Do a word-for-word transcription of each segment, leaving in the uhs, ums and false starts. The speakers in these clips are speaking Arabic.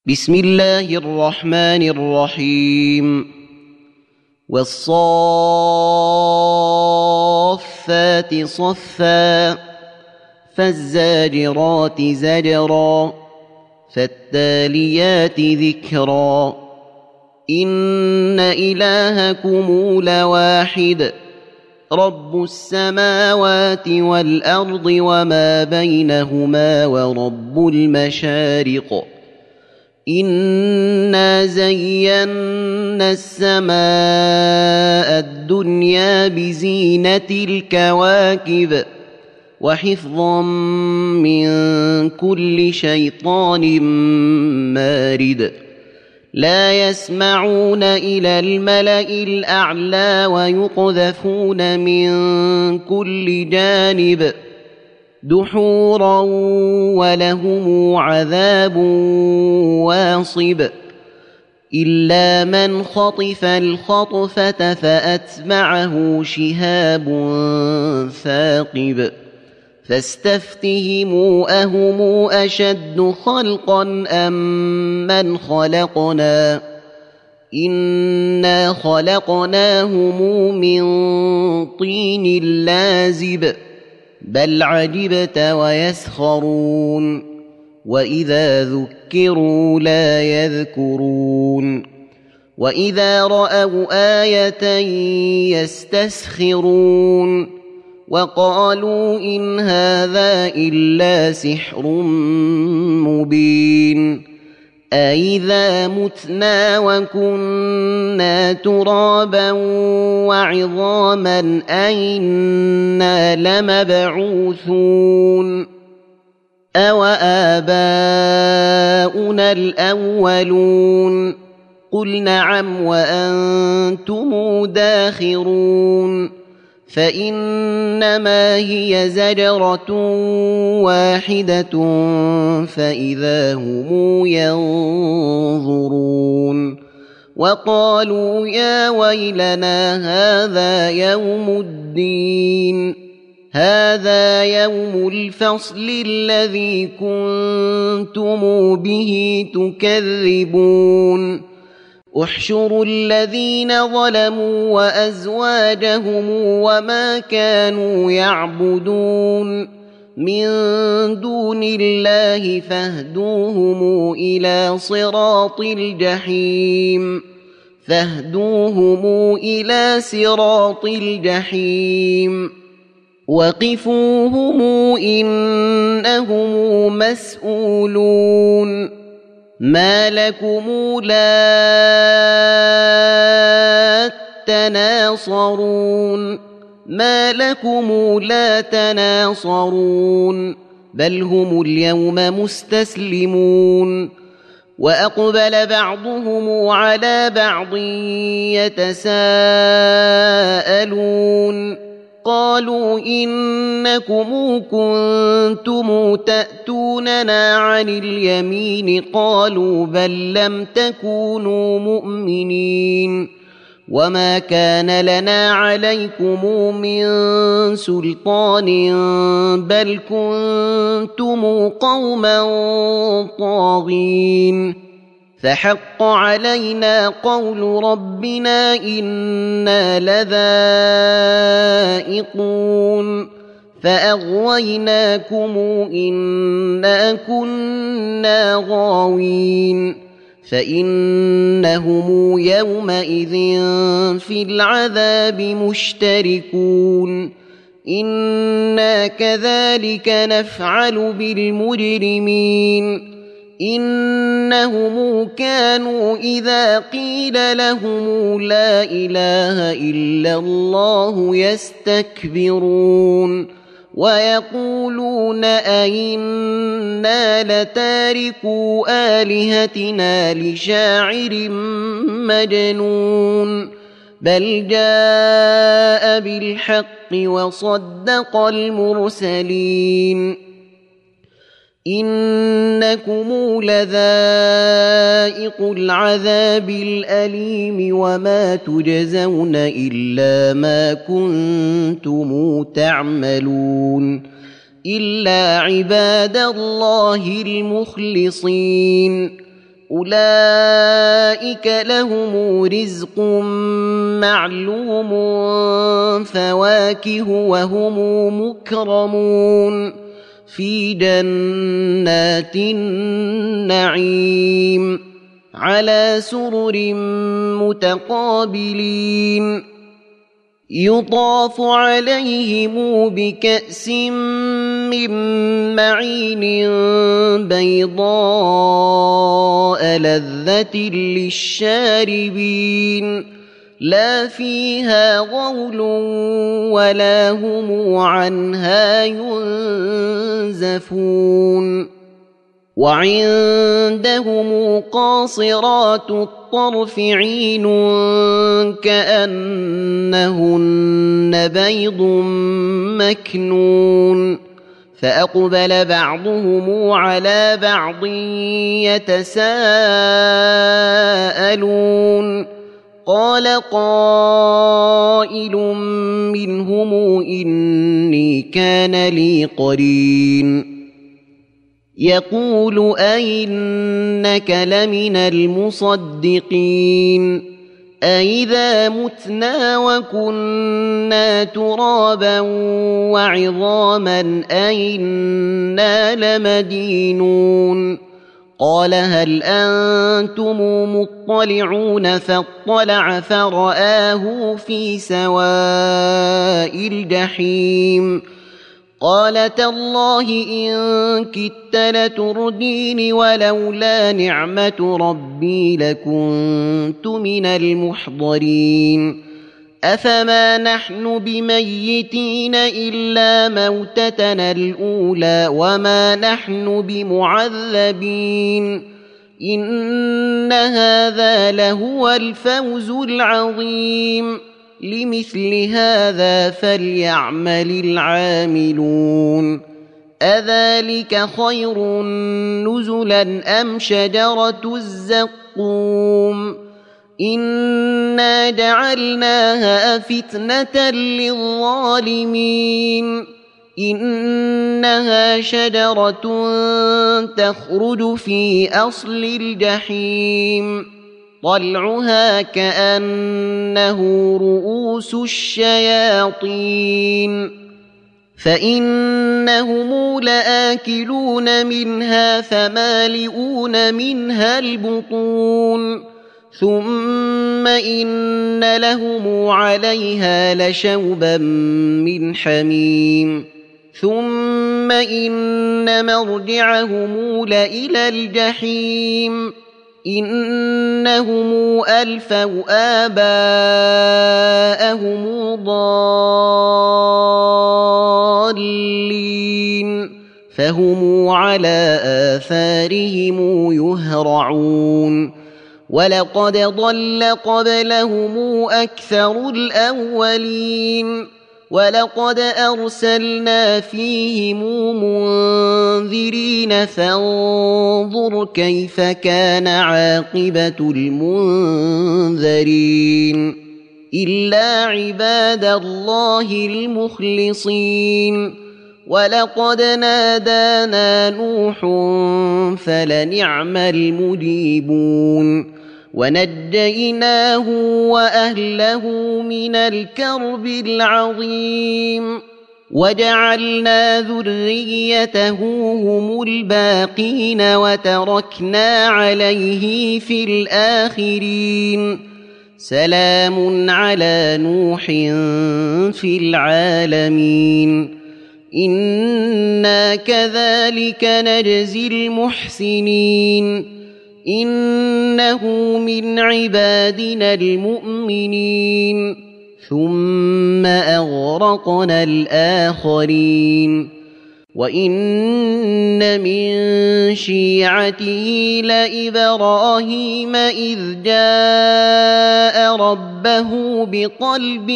بسم الله الرحمن الرحيم والصافات صفا فالزاجرات زجرا فالتاليات ذكرا إن إلهكم لواحد رب السماوات والأرض وما بينهما ورب المشارق إنا زينا السماء الدنيا بزينة الكواكب وحفظا من كل شيطان مارد لا يسمعون إلى الملأ الأعلى ويقذفون من كل جانب دحورا ولهم عذاب واصب إلا من خطف الخطفة فأتبعه شهاب ثاقب فاستفتهموا أهم أشد خلقا أم من خلقنا إنا خلقناهم من طين لازب بل عجبت ويسخرون وإذا ذكروا لا يذكرون وإذا رأوا آية يستسخرون وقالوا إن هذا إلا سحر مبين أإذا متنا وكنا ترابا وعظاما أإنا لمبعوثون أوآباؤنا الأولون قل نعم وأنتم داخرون فإنما هي زجرة واحدة فإذا هم ينظرون وقالوا يا ويلنا هذا يوم الدين هذا يوم الفصل الذي كنتم به تكذبون احشروا الذين ظلموا وأزواجهم وما كانوا يعبدون من دون الله فاهدوهم إلى صراط الجحيم فاهدوهم إلى صراط الجحيم وقفوهم إنهم مسؤولون ما لكم لا تناصرون ما لكم لا تناصرون بل هم اليوم مستسلمون وأقبل بعضهم على بعض يتساءلون قالوا إنكم كنتم تأتوننا عن اليمين قالوا بل لم تكونوا مؤمنين وما كان لنا عليكم من سلطان بل كنتم قوما طاغين فحق علينا قول ربنا إنا لذائقون فأغويناكم إنا كنا غاوين فإنهم يومئذ في العذاب مشتركون إنا كذلك نفعل بالمجرمين إنهم كانوا إذا قيل لهم لا إله إلا الله يستكبرون ويقولون أئنا لتاركو آلهتنا لشاعر مجنون بل جاء بالحق وصدق المرسلين إنكم لذائق العذاب الأليم وما تجزون إلا ما كنتم تعملون إلا عباد الله المخلصين أولئك لهم رزق معلوم فواكه وهم مكرمون في جنات النعيم على سرر متقابلين يطاف عليهم بكأس من معين بيضاء لذة للشاربين لا فيها غول ولا هم عنها ينزفون وعندهم قاصرات الطرف عين كأنهن بيض مكنون فأقبل بعضهم على بعض يتساءلون قال قائل منهم إني كان لي قرين يقول أئنك لمن المصدقين أئذا متنا وكنا ترابا وعظاما أئنا لمدينون قال هل أنتم مطلعون فاطلع فرآه في سواء الجحيم قال تالله إن كدت لتردين ولولا نعمة ربي لكنت من المحضرين أفما نحن بميتين إلا موتتنا الأولى وما نحن بمعذبين إن هذا لهو الفوز العظيم لمثل هذا فليعمل العاملون أذلك خير نزلا أم شجرة الزقوم إنا جعلناها فتنة للظالمين إنها شجرة تخرج في أصل الجحيم طلعها كأنه رؤوس الشياطين فإنهم لآكلون منها فمالئون منها البطون ثم إن لهم عليها لشوبا من حميم ثم إن مرجعهم لإلى الجحيم إنهم ألفوا آباءهم ضالين فهم على آثارهم يهرعون ولقد ضل قبلهم أكثر الأولين ولقد أرسلنا فيهم منذرين فانظر كيف كان عاقبة المنذرين إلا عباد الله المخلصين ولقد نادانا نوح فلنعم المجيبون ونجيناه وأهله من الكرب العظيم وجعلنا ذريته هم الباقين وتركنا عليه في الآخرين سلام على نوح في العالمين إنا كذلك نجزي المحسنين إنه من عبادنا المؤمنين ثم أغرقنا الآخرين وإن من شيعته لإبراهيم إذ جاء ربه بقلب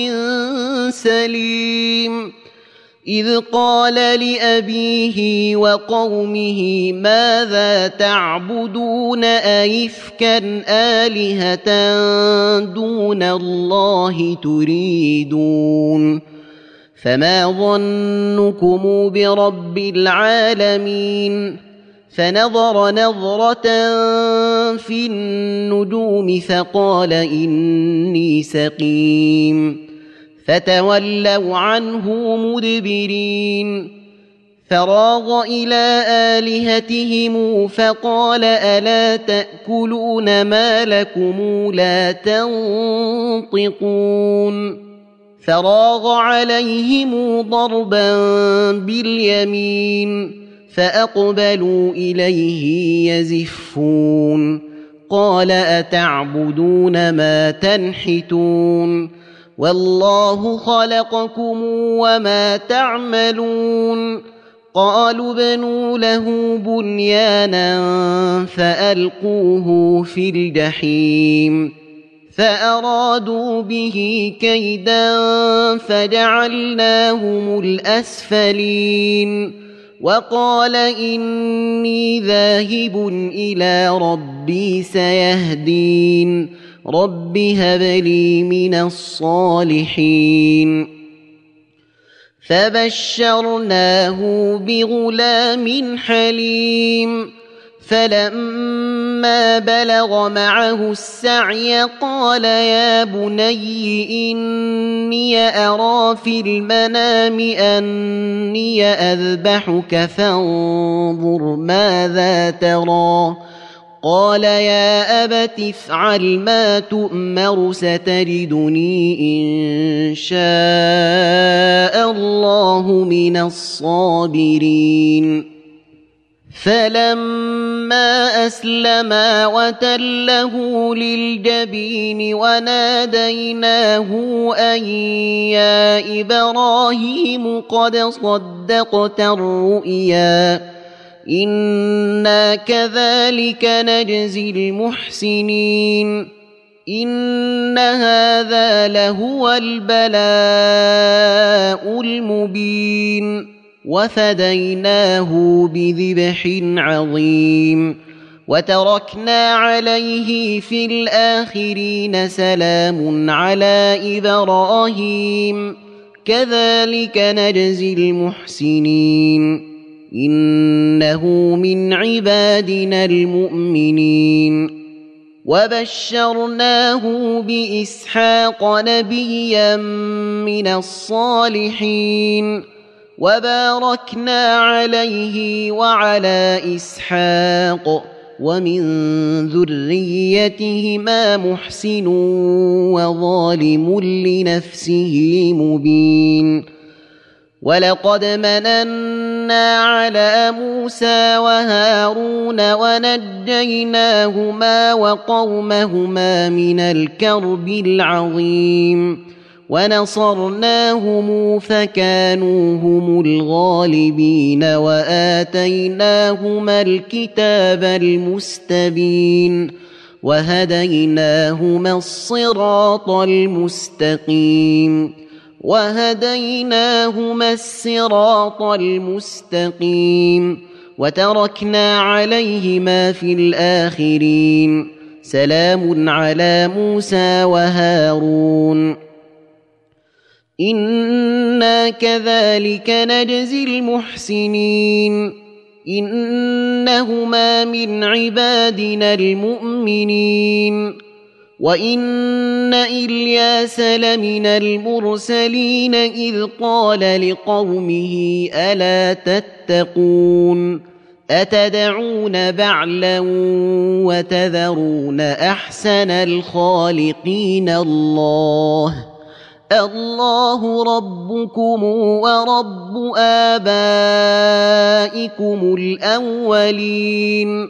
سليم إذ قال لأبيه وقومه ماذا تعبدون أئفكا آلهة دون الله تريدون فما ظنكم برب العالمين فنظر نظرة في النجوم فقال إني سقيم فتولوا عنه مدبرين فراغ إلى آلهتهم فقال ألا تأكلون ما لكم لا تنطقون فراغ عليهم ضربا باليمين فأقبلوا إليه يزفون قال أتعبدون ما تنحتون والله خلقكم وما تعملون قالوا ابنوا له بنيانا فألقوه في الجحيم فأرادوا به كيدا فجعلناهم الأسفلين وقال إني ذاهب إلى ربي سيهدين رب هب لي من الصالحين فبشرناه بغلام حليم فلما بلغ معه السعي قال يا بني إني أرى في المنام أني أذبحك فانظر ماذا ترى قال يا أبت افعل ما تؤمر ستجدني إن شاء الله من الصابرين فلما أسلما وتله للجبين وناديناه أن يا إبراهيم قد صدقت الرؤيا إنا كذلك نجزي المحسنين إن هذا لهو البلاء المبين وفديناه بذبح عظيم وتركنا عليه في الآخرين سلام على إبراهيم كذلك نجزي المحسنين إنه من عبادنا المؤمنين وبشرناه بإسحاق نبيا من الصالحين وباركنا عليه وعلى إسحاق ومن ذريتهما محسن وظالم لنفسه مبين ولقد مننا على موسى وهارون ونجيناهما وقومهما من الكرب العظيم ونصرناهم فكانوا هم الغالبين وآتيناهما الكتاب المستبين وهديناهما الصراط المستقيم وهديناهما الصراط المستقيم وتركنا عليهما في الآخرين سلام على موسى وهارون إنا كذلك نجزي المحسنين إنهما من عبادنا المؤمنين وإن إلياس لمن المرسلين إذ قال لقومه ألا تتقون أتدعون بعلا وتذرون أحسن الخالقين الله الله ربكم ورب آبائكم الأولين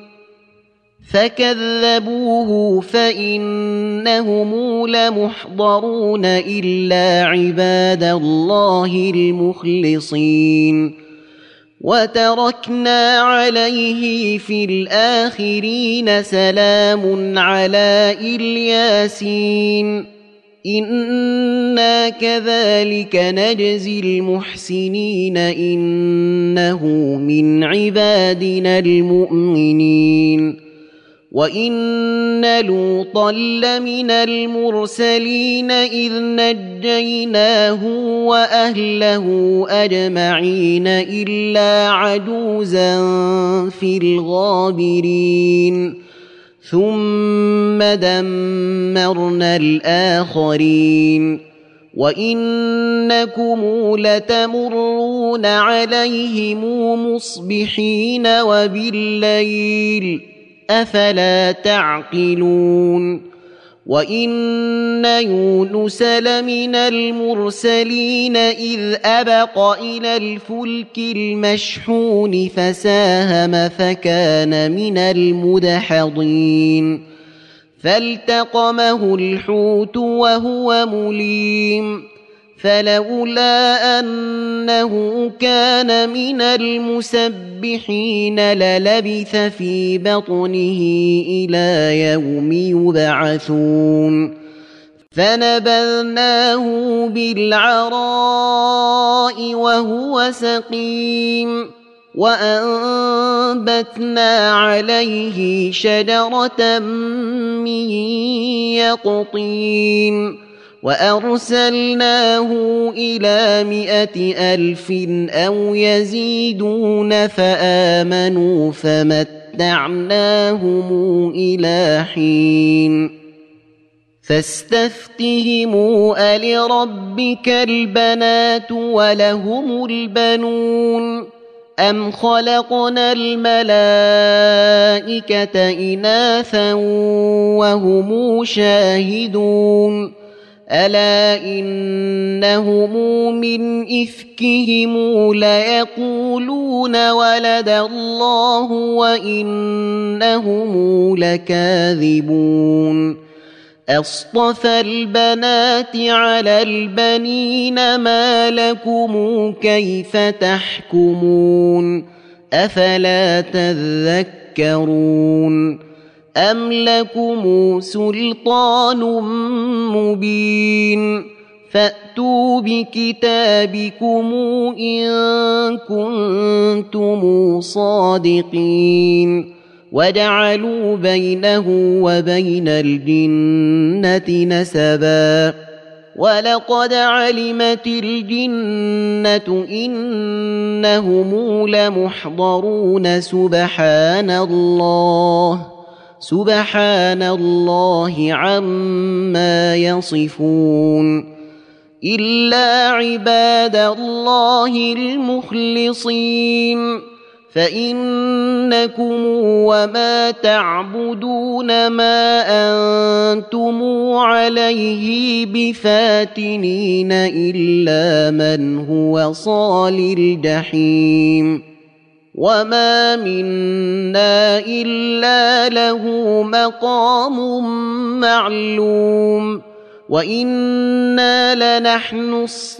فكذبوه فإنهم لمحضرون إلا عباد الله المخلصين وتركنا عليه في الآخرين سلام على الياسين إنا كذلك نجزي المحسنين إنه من عبادنا المؤمنين وإن لوطا لمن المرسلين إذ نجيناه وأهله أجمعين إلا عجوزا في الغابرين ثم دمرنا الآخرين وإنكم لتمرون عليهم مصبحين وبالليل أفلا تعقلون وإن يونس لمن المرسلين إذ أبق إلى الفلك المشحون فساهم فكان من المدحضين فالتقمه الحوت وهو مليم فلولا أنه كان من المسبحين للبث في بطنه إلى يوم يبعثون فنبذناه بالعراء وهو سقيم وأنبتنا عليه شجرة من يقطين وأرسلناه إلى مائة ألف أو يزيدون فآمنوا فمتعناهم إلى حين فاستفتهموا ألربك البنات ولهم البنون أم خلقنا الملائكة إناثا وهم شاهدون ألا إنهم من إفكهم ليقولون ولد الله وإنهم لكاذبون أصطفى البنات على البنين ما لكم كيف تحكمون أفلا تذكرون أم لكم سلطان مبين فأتوا بكتابكم إن كنتم صادقين وجعلوا بينه وبين الجنة نسبا ولقد علمت الجنة إنهم لمحضرون سبحان الله سبحان الله عما يصفون إلا عباد الله المخلصين فإنكم وما تعبدون ما أنتم عليه بفاتنين إلا من هو صال الجحيم وما منا إلا له مقام معلوم وإنا لنحن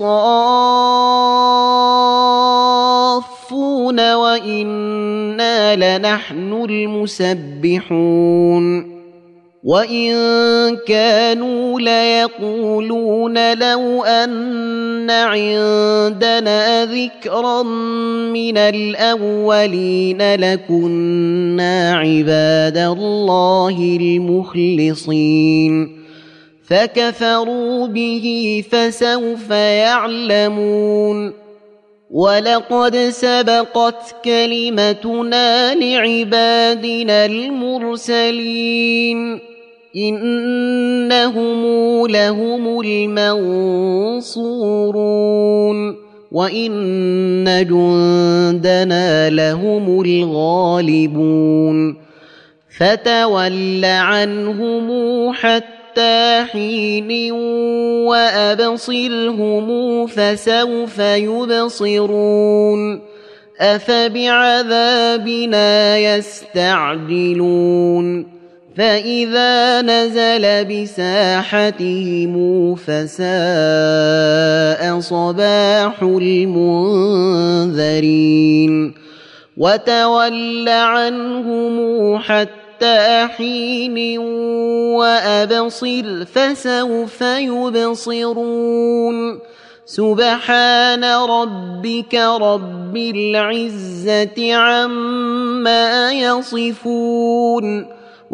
الصافون وإنا لنحن المسبحون وإن كانوا ليقولون لو أن عندنا ذكرا من الأولين لكنا عباد الله المخلصين فكفروا به فسوف يعلمون ولقد سبقت كلمتنا لعبادنا المرسلين إنهم لهم المنصورون وإن جندنا لهم الغالبون فتول عنهم حتى حين وأبصرهم فسوف يبصرون أفبعذابنا يستعجلون فإذا نزل بساحتهم فساء صباح المنذرين وتول عنهم حتى حين وأبصر فسوف يبصرون سبحان ربك رب العزة عما يصفون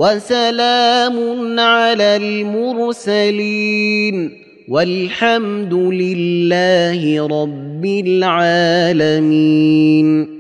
وسلام على المرسلين والحمد لله رب العالمين.